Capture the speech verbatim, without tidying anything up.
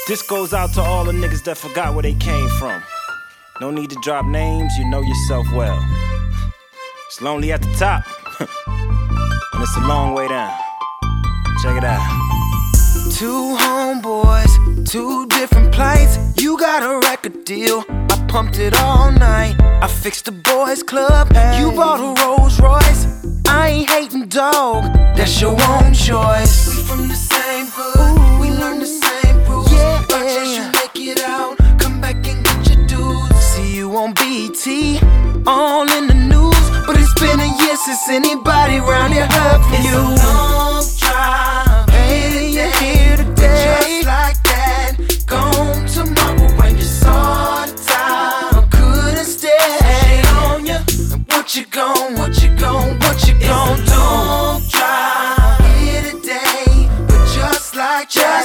This goes out to all the niggas that forgot where they came from. No need to drop names, you know yourself well. It's lonely at the top, and it's a long way down. Check it out. Two homeboys, two different plights. You got a record deal, I pumped it all night. I fixed the boys club, you bought a Rolls Royce. I ain't hating, dog, that's your own choice. We from the same hood, ooh, we learn the same rules. Yeah, but just you make it out, come back and get your dues. See you on B E T, all in the news, but it's been a year since anybody round here heard from you.